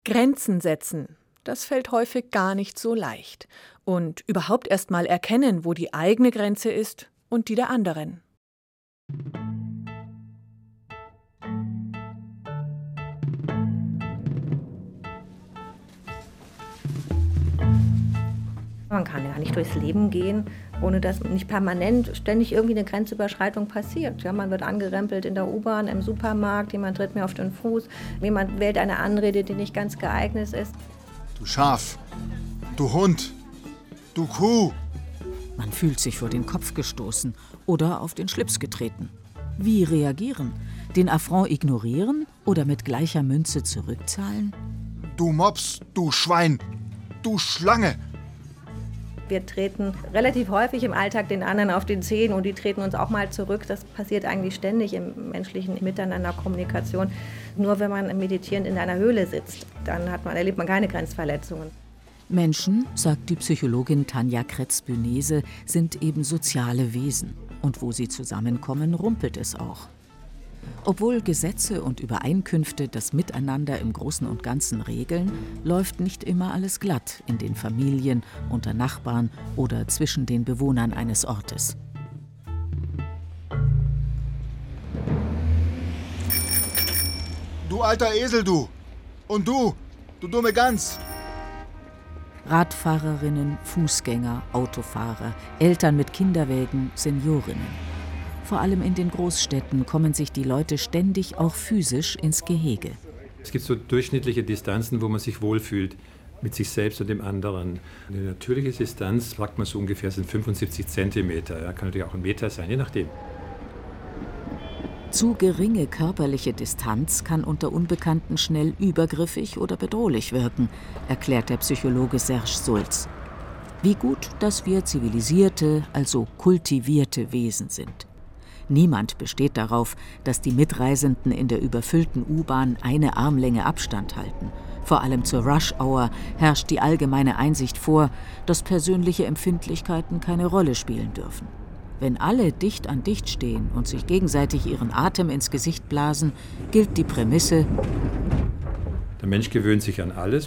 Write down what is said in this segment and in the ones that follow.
Grenzen setzen, das fällt häufig gar nicht so leicht. Und überhaupt erst mal erkennen, wo die eigene Grenze ist und die der anderen. Man kann ja nicht durchs Leben gehen, ohne dass nicht permanent ständig irgendwie eine Grenzüberschreitung passiert. Ja, man wird angerempelt in der U-Bahn, im Supermarkt, jemand tritt mir auf den Fuß, jemand wählt eine Anrede, die nicht ganz geeignet ist. Du Schaf, du Hund, du Kuh. Man fühlt sich vor den Kopf gestoßen oder auf den Schlips getreten. Wie reagieren? Den Affront ignorieren oder mit gleicher Münze zurückzahlen? Du Mops, du Schwein, du Schlange. Wir treten relativ häufig im Alltag den anderen auf den Zehen und die treten uns auch mal zurück. Das passiert eigentlich ständig im menschlichen Miteinander, Kommunikation. Nur wenn man meditierend in einer Höhle sitzt, dann erlebt man keine Grenzverletzungen. Menschen, sagt die Psychologin Tanja Kretz-Bünese, sind eben soziale Wesen. Und wo sie zusammenkommen, rumpelt es auch. Obwohl Gesetze und Übereinkünfte das Miteinander im Großen und Ganzen regeln, läuft nicht immer alles glatt in den Familien, unter Nachbarn oder zwischen den Bewohnern eines Ortes. Du alter Esel, du. Und du dumme Gans. Radfahrerinnen, Fußgänger, Autofahrer, Eltern mit Kinderwägen, Seniorinnen. Vor allem in den Großstädten kommen sich die Leute ständig auch physisch ins Gehege. Es gibt so durchschnittliche Distanzen, wo man sich wohlfühlt mit sich selbst und dem anderen. Eine natürliche Distanz, sagt man so ungefähr, sind 75 Zentimeter. Ja, kann natürlich auch ein Meter sein, je nachdem. Zu geringe körperliche Distanz kann unter Unbekannten schnell übergriffig oder bedrohlich wirken, erklärt der Psychologe Serge Sulz. Wie gut, dass wir zivilisierte, also kultivierte Wesen sind. Niemand besteht darauf, dass die Mitreisenden in der überfüllten U-Bahn eine Armlänge Abstand halten. Vor allem zur Rush-Hour herrscht die allgemeine Einsicht vor, dass persönliche Empfindlichkeiten keine Rolle spielen dürfen. Wenn alle dicht an dicht stehen und sich gegenseitig ihren Atem ins Gesicht blasen, gilt die Prämisse: Der Mensch gewöhnt sich an alles.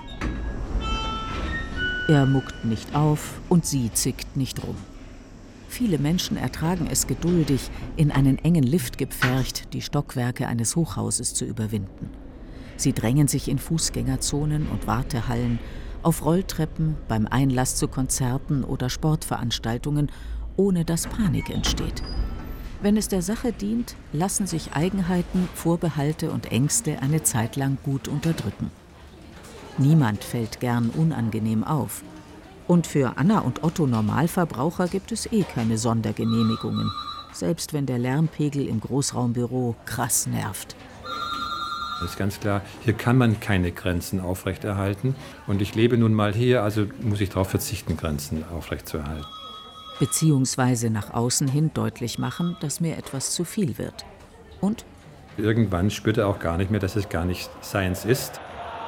Er muckt nicht auf und sie zickt nicht rum. Viele Menschen ertragen es geduldig, in einen engen Lift gepfercht die Stockwerke eines Hochhauses zu überwinden. Sie drängen sich in Fußgängerzonen und Wartehallen, auf Rolltreppen, beim Einlass zu Konzerten oder Sportveranstaltungen, ohne dass Panik entsteht. Wenn es der Sache dient, lassen sich Eigenheiten, Vorbehalte und Ängste eine Zeit lang gut unterdrücken. Niemand fällt gern unangenehm auf. Und für Anna und Otto Normalverbraucher gibt es keine Sondergenehmigungen, selbst wenn der Lärmpegel im Großraumbüro krass nervt. Das ist ganz klar, hier kann man keine Grenzen aufrechterhalten. Und ich lebe nun mal hier, also muss ich darauf verzichten, Grenzen aufrechtzuerhalten. Beziehungsweise nach außen hin deutlich machen, dass mir etwas zu viel wird. Und? Irgendwann spürt er auch gar nicht mehr, dass es gar nicht seins ist.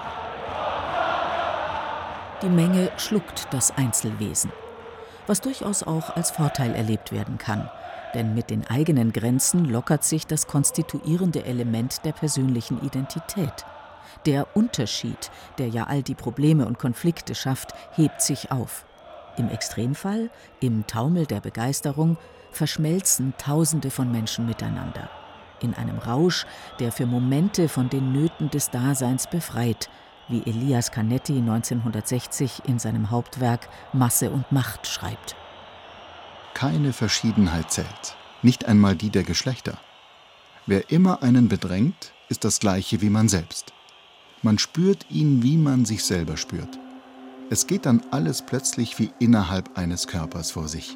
Die Menge schluckt das Einzelwesen, was durchaus auch als Vorteil erlebt werden kann. Denn mit den eigenen Grenzen lockert sich das konstituierende Element der persönlichen Identität. Der Unterschied, der ja all die Probleme und Konflikte schafft, hebt sich auf. Im Extremfall, im Taumel der Begeisterung, verschmelzen Tausende von Menschen miteinander. In einem Rausch, der für Momente von den Nöten des Daseins befreit, wie Elias Canetti 1960 in seinem Hauptwerk Masse und Macht schreibt. Keine Verschiedenheit zählt, nicht einmal die der Geschlechter. Wer immer einen bedrängt, ist das Gleiche wie man selbst. Man spürt ihn, wie man sich selber spürt. Es geht dann alles plötzlich wie innerhalb eines Körpers vor sich.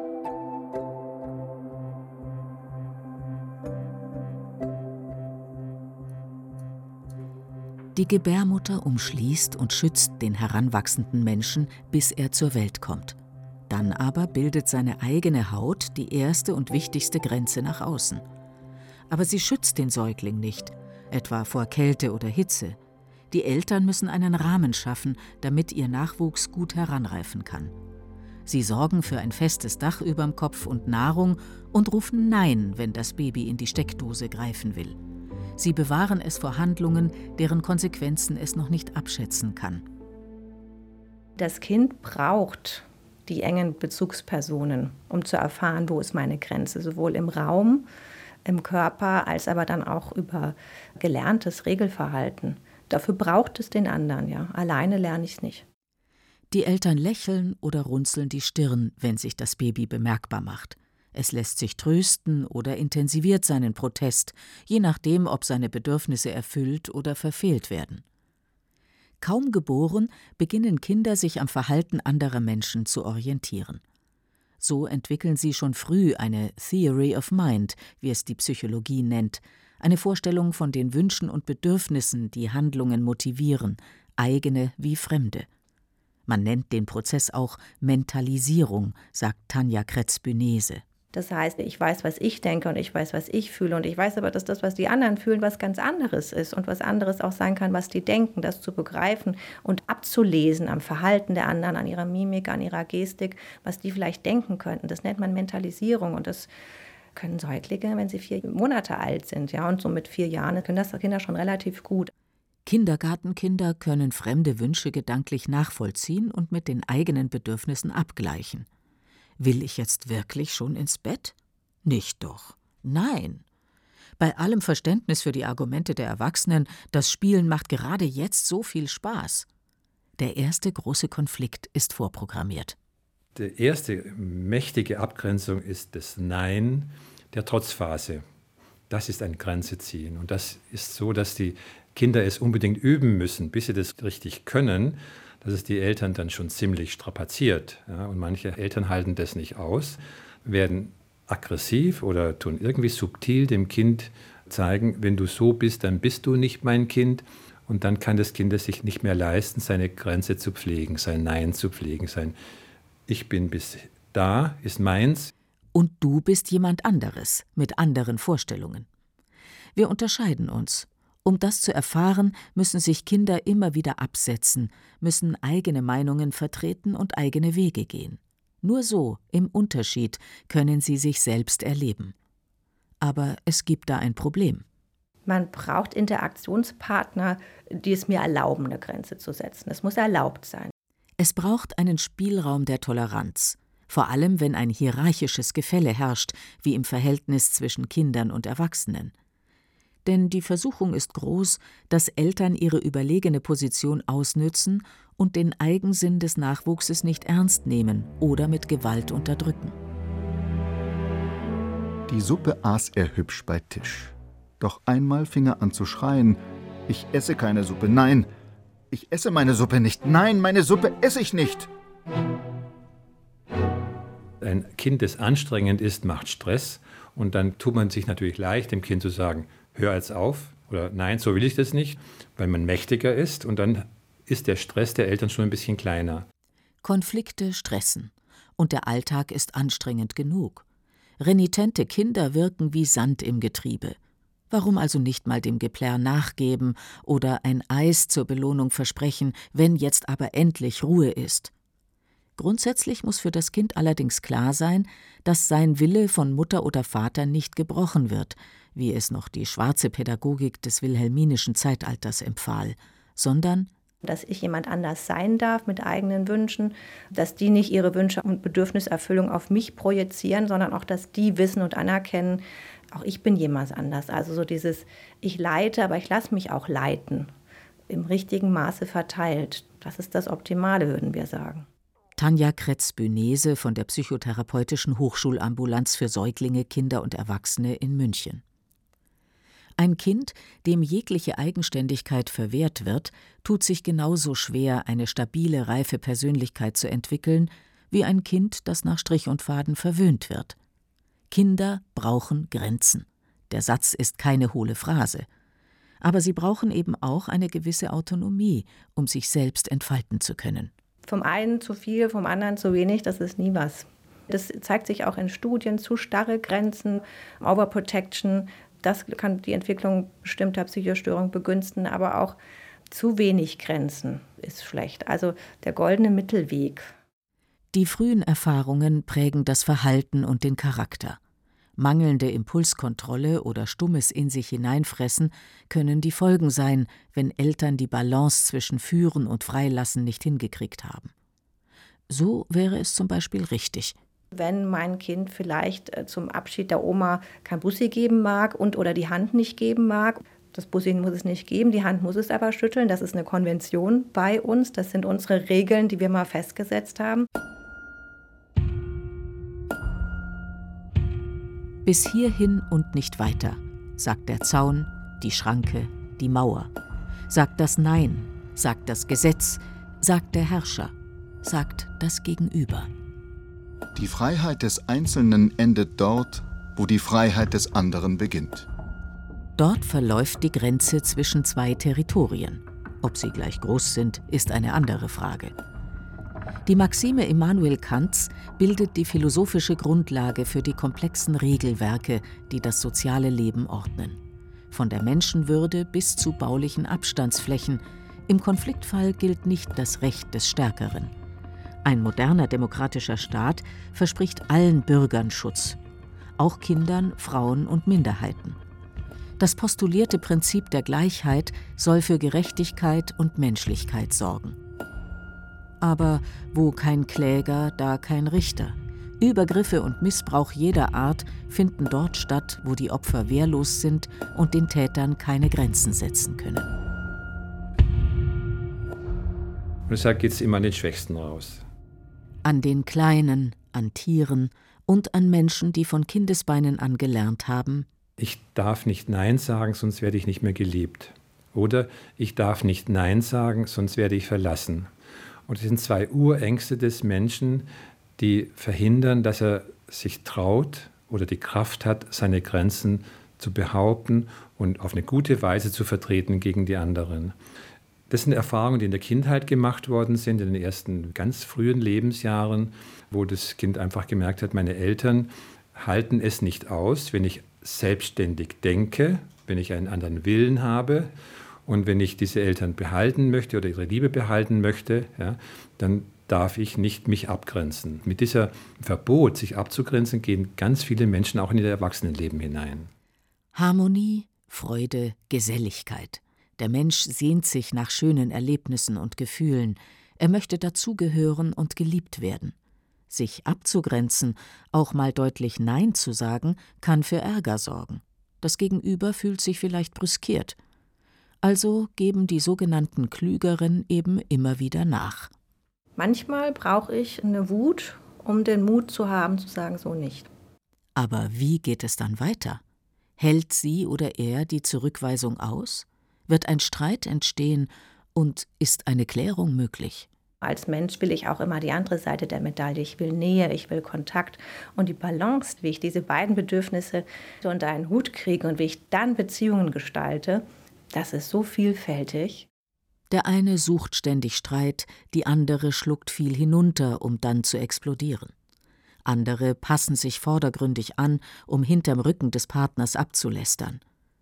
Die Gebärmutter umschließt und schützt den heranwachsenden Menschen, bis er zur Welt kommt. Dann aber bildet seine eigene Haut die erste und wichtigste Grenze nach außen. Aber sie schützt den Säugling nicht, etwa vor Kälte oder Hitze. Die Eltern müssen einen Rahmen schaffen, damit ihr Nachwuchs gut heranreifen kann. Sie sorgen für ein festes Dach überm Kopf und Nahrung und rufen Nein, wenn das Baby in die Steckdose greifen will. Sie bewahren es vor Handlungen, deren Konsequenzen es noch nicht abschätzen kann. Das Kind braucht die engen Bezugspersonen, um zu erfahren, wo ist meine Grenze, sowohl im Raum, im Körper, als aber dann auch über gelerntes Regelverhalten. Dafür braucht es den anderen, ja. Alleine lerne ich es nicht. Die Eltern lächeln oder runzeln die Stirn, wenn sich das Baby bemerkbar macht. Es lässt sich trösten oder intensiviert seinen Protest, je nachdem, ob seine Bedürfnisse erfüllt oder verfehlt werden. Kaum geboren, beginnen Kinder sich am Verhalten anderer Menschen zu orientieren. So entwickeln sie schon früh eine Theory of Mind, wie es die Psychologie nennt, eine Vorstellung von den Wünschen und Bedürfnissen, die Handlungen motivieren, eigene wie fremde. Man nennt den Prozess auch Mentalisierung, sagt Tanja Kretz-Bünese. Das heißt, ich weiß, was ich denke und ich weiß, was ich fühle und ich weiß aber, dass das, was die anderen fühlen, was ganz anderes ist und was anderes auch sein kann, was die denken, das zu begreifen und abzulesen am Verhalten der anderen, an ihrer Mimik, an ihrer Gestik, was die vielleicht denken könnten. Das nennt man Mentalisierung und das können Säuglinge, wenn sie 4 Monate alt sind, ja, und so mit 4 Jahren können das Kinder schon relativ gut. Kindergartenkinder können fremde Wünsche gedanklich nachvollziehen und mit den eigenen Bedürfnissen abgleichen. Will ich jetzt wirklich schon ins Bett? Nicht doch. Nein. Bei allem Verständnis für die Argumente der Erwachsenen, das Spielen macht gerade jetzt so viel Spaß. Der erste große Konflikt ist vorprogrammiert. Die erste mächtige Abgrenzung ist das Nein der Trotzphase. Das ist ein Grenze ziehen. Und das ist so, dass die Kinder es unbedingt üben müssen, bis sie das richtig können. Das ist die Eltern dann schon ziemlich strapaziert. Ja, und manche Eltern halten das nicht aus, werden aggressiv oder tun irgendwie subtil dem Kind zeigen, wenn du so bist, dann bist du nicht mein Kind. Und dann kann das Kind es sich nicht mehr leisten, seine Grenze zu pflegen, sein Nein zu pflegen, sein Ich bin bis da, ist meins. Und du bist jemand anderes, mit anderen Vorstellungen. Wir unterscheiden uns. Um das zu erfahren, müssen sich Kinder immer wieder absetzen, müssen eigene Meinungen vertreten und eigene Wege gehen. Nur so, im Unterschied, können sie sich selbst erleben. Aber es gibt da ein Problem. Man braucht Interaktionspartner, die es mir erlauben, eine Grenze zu setzen. Es muss erlaubt sein. Es braucht einen Spielraum der Toleranz, vor allem wenn ein hierarchisches Gefälle herrscht, wie im Verhältnis zwischen Kindern und Erwachsenen. Denn die Versuchung ist groß, dass Eltern ihre überlegene Position ausnützen und den Eigensinn des Nachwuchses nicht ernst nehmen oder mit Gewalt unterdrücken. Die Suppe aß er hübsch bei Tisch. Doch einmal fing er an zu schreien: Ich esse keine Suppe, nein! Ich esse meine Suppe nicht, nein, meine Suppe esse ich nicht! Ein Kind, das anstrengend ist, macht Stress. Und dann tut man sich natürlich leicht, dem Kind zu sagen, hör jetzt auf oder nein, so will ich das nicht, weil man mächtiger ist. Und dann ist der Stress der Eltern schon ein bisschen kleiner. Konflikte stressen. Und der Alltag ist anstrengend genug. Renitente Kinder wirken wie Sand im Getriebe. Warum also nicht mal dem Geplärr nachgeben oder ein Eis zur Belohnung versprechen, wenn jetzt aber endlich Ruhe ist? Grundsätzlich muss für das Kind allerdings klar sein, dass sein Wille von Mutter oder Vater nicht gebrochen wird, wie es noch die schwarze Pädagogik des wilhelminischen Zeitalters empfahl, sondern dass ich jemand anders sein darf mit eigenen Wünschen, dass die nicht ihre Wünsche und Bedürfniserfüllung auf mich projizieren, sondern auch, dass die wissen und anerkennen, auch ich bin jemand anders. Also so dieses, ich leite, aber ich lasse mich auch leiten, im richtigen Maße verteilt. Das ist das Optimale, würden wir sagen. Tanja Kretz-Bünese von der Psychotherapeutischen Hochschulambulanz für Säuglinge, Kinder und Erwachsene in München. Ein Kind, dem jegliche Eigenständigkeit verwehrt wird, tut sich genauso schwer, eine stabile, reife Persönlichkeit zu entwickeln, wie ein Kind, das nach Strich und Faden verwöhnt wird. Kinder brauchen Grenzen. Der Satz ist keine hohle Phrase. Aber sie brauchen eben auch eine gewisse Autonomie, um sich selbst entfalten zu können. Vom einen zu viel, vom anderen zu wenig, das ist nie was. Das zeigt sich auch in Studien, zu starre Grenzen, Overprotection. Das kann die Entwicklung bestimmter Psychostörungen begünstigen, aber auch zu wenig Grenzen ist schlecht. Also der goldene Mittelweg. Die frühen Erfahrungen prägen das Verhalten und den Charakter. Mangelnde Impulskontrolle oder stummes in sich hineinfressen können die Folgen sein, wenn Eltern die Balance zwischen Führen und Freilassen nicht hingekriegt haben. So wäre es zum Beispiel richtig: Wenn mein Kind vielleicht zum Abschied der Oma kein Bussi geben mag oder die Hand nicht geben mag, das Bussi muss es nicht geben, die Hand muss es aber schütteln, das ist eine Konvention bei uns, das sind unsere Regeln, die wir mal festgesetzt haben. Bis hierhin und nicht weiter, sagt der Zaun, die Schranke, die Mauer. Sagt das Nein, sagt das Gesetz, sagt der Herrscher, sagt das Gegenüber. Die Freiheit des Einzelnen endet dort, wo die Freiheit des anderen beginnt. Dort verläuft die Grenze zwischen zwei Territorien. Ob sie gleich groß sind, ist eine andere Frage. Die Maxime Immanuel Kants bildet die philosophische Grundlage für die komplexen Regelwerke, die das soziale Leben ordnen. Von der Menschenwürde bis zu baulichen Abstandsflächen. Im Konfliktfall gilt nicht das Recht des Stärkeren. Ein moderner demokratischer Staat verspricht allen Bürgern Schutz, auch Kindern, Frauen und Minderheiten. Das postulierte Prinzip der Gleichheit soll für Gerechtigkeit und Menschlichkeit sorgen. Aber wo kein Kläger, da kein Richter. Übergriffe und Missbrauch jeder Art finden dort statt, wo die Opfer wehrlos sind und den Tätern keine Grenzen setzen können. Und deshalb geht es immer an den Schwächsten raus. An den Kleinen, an Tieren und an Menschen, die von Kindesbeinen an gelernt haben: Ich darf nicht Nein sagen, sonst werde ich nicht mehr geliebt. Oder ich darf nicht Nein sagen, sonst werde ich verlassen. Und das sind zwei Urängste des Menschen, die verhindern, dass er sich traut oder die Kraft hat, seine Grenzen zu behaupten und auf eine gute Weise zu vertreten gegen die anderen. Das sind Erfahrungen, die in der Kindheit gemacht worden sind, in den ersten ganz frühen Lebensjahren, wo das Kind einfach gemerkt hat, meine Eltern halten es nicht aus, wenn ich selbstständig denke, wenn ich einen anderen Willen habe. Und wenn ich diese Eltern behalten möchte oder ihre Liebe behalten möchte, ja, dann darf ich nicht mich abgrenzen. Mit dieser Verbot, sich abzugrenzen, gehen ganz viele Menschen auch in ihr Erwachsenenleben hinein. Harmonie, Freude, Geselligkeit. Der Mensch sehnt sich nach schönen Erlebnissen und Gefühlen. Er möchte dazugehören und geliebt werden. Sich abzugrenzen, auch mal deutlich Nein zu sagen, kann für Ärger sorgen. Das Gegenüber fühlt sich vielleicht brüskiert. Also geben die sogenannten Klügeren eben immer wieder nach. Manchmal brauche ich eine Wut, um den Mut zu haben, zu sagen, so nicht. Aber wie geht es dann weiter? Hält sie oder er die Zurückweisung aus? Wird ein Streit entstehen und ist eine Klärung möglich? Als Mensch will ich auch immer die andere Seite der Medaille. Ich will Nähe, ich will Kontakt. Und die Balance, wie ich diese beiden Bedürfnisse unter einen Hut kriege und wie ich dann Beziehungen gestalte, das ist so vielfältig. Der eine sucht ständig Streit, die andere schluckt viel hinunter, um dann zu explodieren. Andere passen sich vordergründig an, um hinterm Rücken des Partners abzulästern.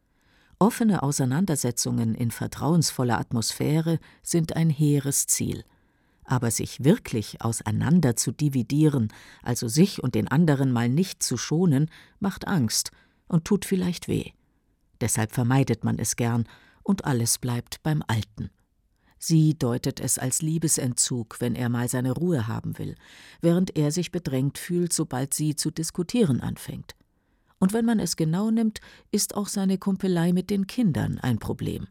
Offene Auseinandersetzungen in vertrauensvoller Atmosphäre sind ein hehres Ziel. Aber sich wirklich auseinander zu dividieren, also sich und den anderen mal nicht zu schonen, macht Angst und tut vielleicht weh. Deshalb vermeidet man es gern und alles bleibt beim Alten. Sie deutet es als Liebesentzug, wenn er mal seine Ruhe haben will, während er sich bedrängt fühlt, sobald sie zu diskutieren anfängt. Und wenn man es genau nimmt, ist auch seine Kumpelei mit den Kindern ein Problem.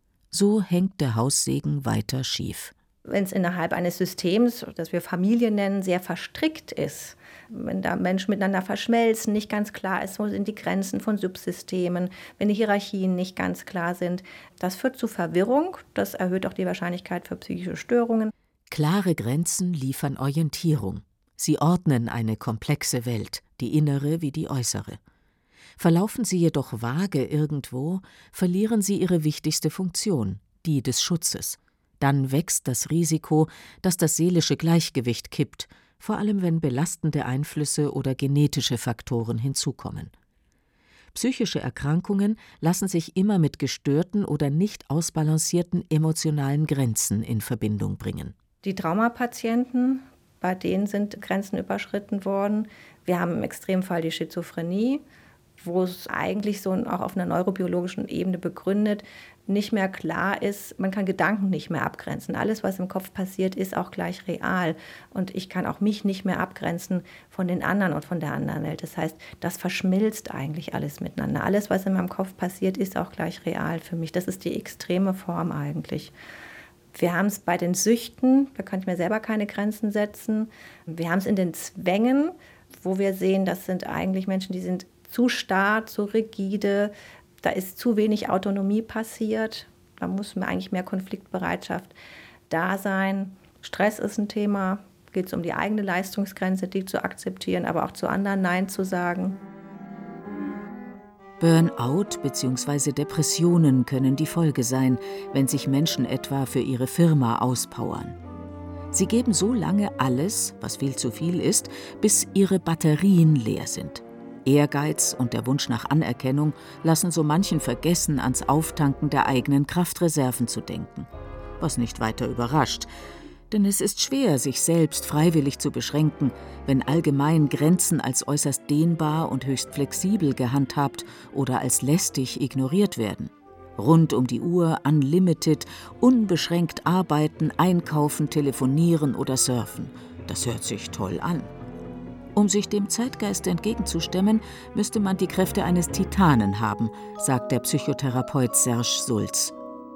So hängt der Haussegen weiter schief. Wenn es innerhalb eines Systems, das wir Familie nennen, sehr verstrickt ist, wenn da Menschen miteinander verschmelzen, nicht ganz klar ist, wo sind die Grenzen von Subsystemen, wenn die Hierarchien nicht ganz klar sind, das führt zu Verwirrung, das erhöht auch die Wahrscheinlichkeit für psychische Störungen. Klare Grenzen liefern Orientierung. Sie ordnen eine komplexe Welt, die innere wie die äußere. Verlaufen sie jedoch vage irgendwo, verlieren sie ihre wichtigste Funktion, die des Schutzes. Dann wächst das Risiko, dass das seelische Gleichgewicht kippt, vor allem wenn belastende Einflüsse oder genetische Faktoren hinzukommen. Psychische Erkrankungen lassen sich immer mit gestörten oder nicht ausbalancierten emotionalen Grenzen in Verbindung bringen. Die Traumapatienten, bei denen sind Grenzen überschritten worden. Wir haben im Extremfall die Schizophrenie, wo es eigentlich so auch auf einer neurobiologischen Ebene begründet nicht mehr klar ist, man kann Gedanken nicht mehr abgrenzen. Alles, was im Kopf passiert, ist auch gleich real. Und ich kann auch mich nicht mehr abgrenzen von den anderen und von der anderen Welt. Das heißt, das verschmilzt eigentlich alles miteinander. Alles, was in meinem Kopf passiert, ist auch gleich real für mich. Das ist die extreme Form eigentlich. Wir haben es bei den Süchten, da kann ich mir selber keine Grenzen setzen. Wir haben es in den Zwängen, wo wir sehen, das sind eigentlich Menschen, die sind zu starr, zu rigide. Da ist zu wenig Autonomie passiert. Da muss eigentlich mehr Konfliktbereitschaft da sein. Stress ist ein Thema. Geht es um die eigene Leistungsgrenze, die zu akzeptieren, aber auch zu anderen Nein zu sagen. Burnout bzw. Depressionen können die Folge sein, wenn sich Menschen etwa für ihre Firma auspowern. Sie geben so lange alles, was viel zu viel ist, bis ihre Batterien leer sind. Ehrgeiz und der Wunsch nach Anerkennung lassen so manchen vergessen, ans Auftanken der eigenen Kraftreserven zu denken. Was nicht weiter überrascht, denn es ist schwer, sich selbst freiwillig zu beschränken, wenn allgemein Grenzen als äußerst dehnbar und höchst flexibel gehandhabt oder als lästig ignoriert werden. Rund um die Uhr, unlimited, unbeschränkt arbeiten, einkaufen, telefonieren oder surfen. Das hört sich toll an. Um sich dem Zeitgeist entgegenzustemmen, müsste man die Kräfte eines Titanen haben, sagt der Psychotherapeut Serge Sulz.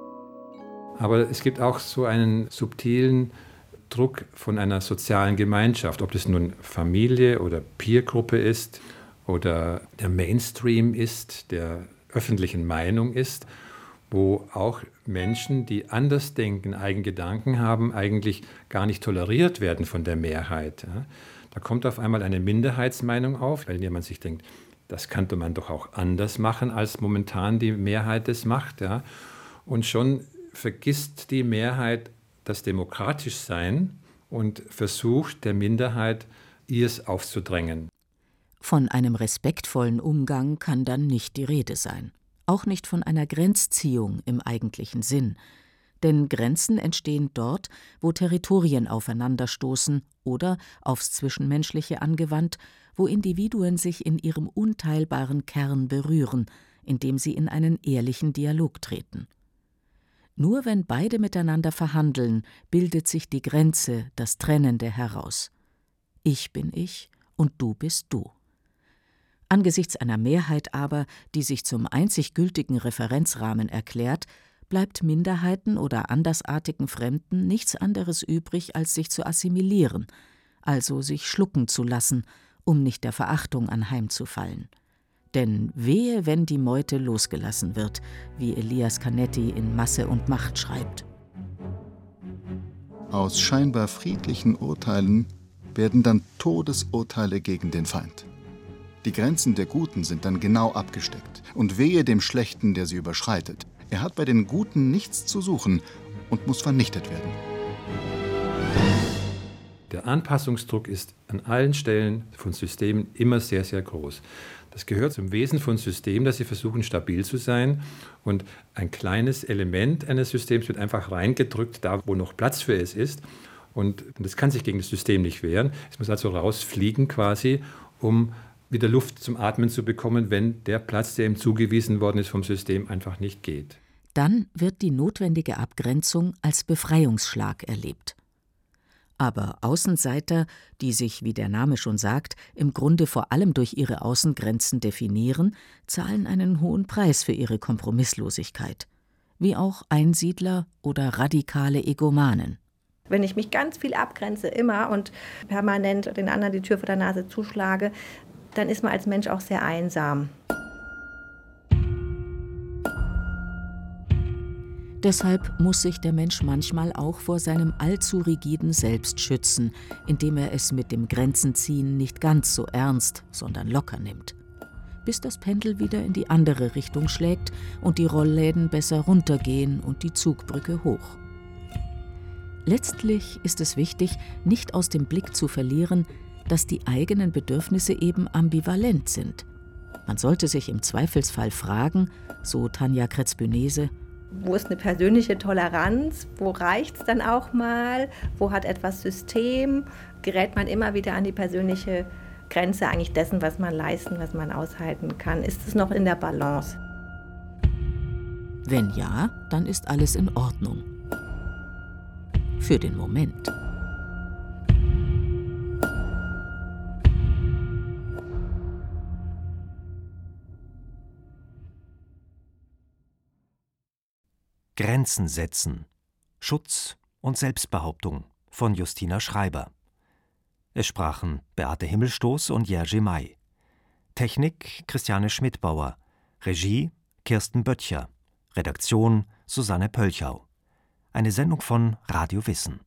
Aber es gibt auch so einen subtilen Druck von einer sozialen Gemeinschaft, ob das nun Familie oder Peergruppe ist oder der Mainstream ist, der öffentlichen Meinung ist, wo auch Menschen, die anders denken, eigene Gedanken haben, eigentlich gar nicht toleriert werden von der Mehrheit. Da kommt auf einmal eine Minderheitsmeinung auf, weil jemand sich denkt, das könnte man doch auch anders machen, als momentan die Mehrheit es macht. Ja. Und schon vergisst die Mehrheit das Demokratischsein und versucht der Minderheit, ihrs aufzudrängen. Von einem respektvollen Umgang kann dann nicht die Rede sein. Auch nicht von einer Grenzziehung im eigentlichen Sinn. Denn Grenzen entstehen dort, wo Territorien aufeinanderstoßen oder, aufs Zwischenmenschliche angewandt, wo Individuen sich in ihrem unteilbaren Kern berühren, indem sie in einen ehrlichen Dialog treten. Nur wenn beide miteinander verhandeln, bildet sich die Grenze, das Trennende heraus. Ich bin ich und du bist du. Angesichts einer Mehrheit aber, die sich zum einzig gültigen Referenzrahmen erklärt, bleibt Minderheiten oder andersartigen Fremden nichts anderes übrig, als sich zu assimilieren, also sich schlucken zu lassen, um nicht der Verachtung anheimzufallen. Denn wehe, wenn die Meute losgelassen wird, wie Elias Canetti in Masse und Macht schreibt. Aus scheinbar friedlichen Urteilen werden dann Todesurteile gegen den Feind. Die Grenzen der Guten sind dann genau abgesteckt und wehe dem Schlechten, der sie überschreitet. Er hat bei den Guten nichts zu suchen und muss vernichtet werden. Der Anpassungsdruck ist an allen Stellen von Systemen immer sehr, sehr groß. Das gehört zum Wesen von Systemen, dass sie versuchen, stabil zu sein. Und ein kleines Element eines Systems wird einfach reingedrückt, da wo noch Platz für es ist. Und das kann sich gegen das System nicht wehren. Es muss also rausfliegen quasi, um wieder Luft zum Atmen zu bekommen, wenn der Platz, der ihm zugewiesen worden ist vom System, einfach nicht geht. Dann wird die notwendige Abgrenzung als Befreiungsschlag erlebt. Aber Außenseiter, die sich, wie der Name schon sagt, im Grunde vor allem durch ihre Außengrenzen definieren, zahlen einen hohen Preis für ihre Kompromisslosigkeit. Wie auch Einsiedler oder radikale Egomanen. Wenn ich mich ganz viel abgrenze immer und permanent den anderen die Tür vor der Nase zuschlage, dann ist man als Mensch auch sehr einsam. Deshalb muss sich der Mensch manchmal auch vor seinem allzu rigiden Selbst schützen, indem er es mit dem Grenzenziehen nicht ganz so ernst, sondern locker nimmt. Bis das Pendel wieder in die andere Richtung schlägt und die Rollläden besser runtergehen und die Zugbrücke hoch. Letztlich ist es wichtig, nicht aus dem Blick zu verlieren, dass die eigenen Bedürfnisse eben ambivalent sind. Man sollte sich im Zweifelsfall fragen, so Tanja Kretz-Bönese, Wo ist eine persönliche Toleranz? Wo reicht es dann auch mal? Wo hat etwas System? Gerät man immer wieder an die persönliche Grenze eigentlich dessen, was man leisten, was man aushalten kann? Ist es noch in der Balance? Wenn ja, dann ist alles in Ordnung. Für den Moment. Grenzen setzen. Schutz und Selbstbehauptung von Justina Schreiber. Es sprachen Beate Himmelstoß und Jerzy May. Technik Christiane Schmidbauer. Regie Kirsten Böttcher. Redaktion Susanne Pölchau. Eine Sendung von Radio Wissen.